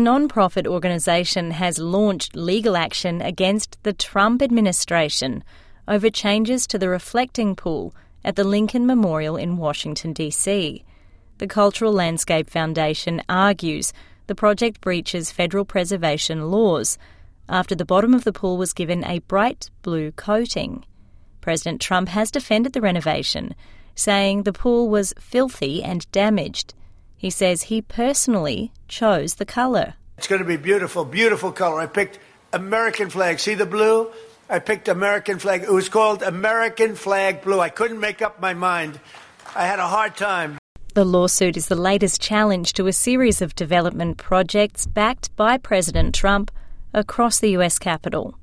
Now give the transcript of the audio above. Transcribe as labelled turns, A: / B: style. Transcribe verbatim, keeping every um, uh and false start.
A: non-profit organisation has launched legal action against the Trump administration over changes to the reflecting pool at the Lincoln Memorial in Washington, D C. The Cultural Landscape Foundation argues the project breaches federal preservation laws after the bottom of the pool was given a bright blue coating. President Trump has defended the renovation, saying the pool was filthy and damaged. He says he personally chose the colour.
B: It's going to be beautiful, beautiful colour. I picked American flag. See the blue? I picked American flag. It was called American Flag Blue. I couldn't make up my mind. I had a hard time.
A: The lawsuit is the latest challenge to a series of development projects backed by President Trump across the U S Capitol.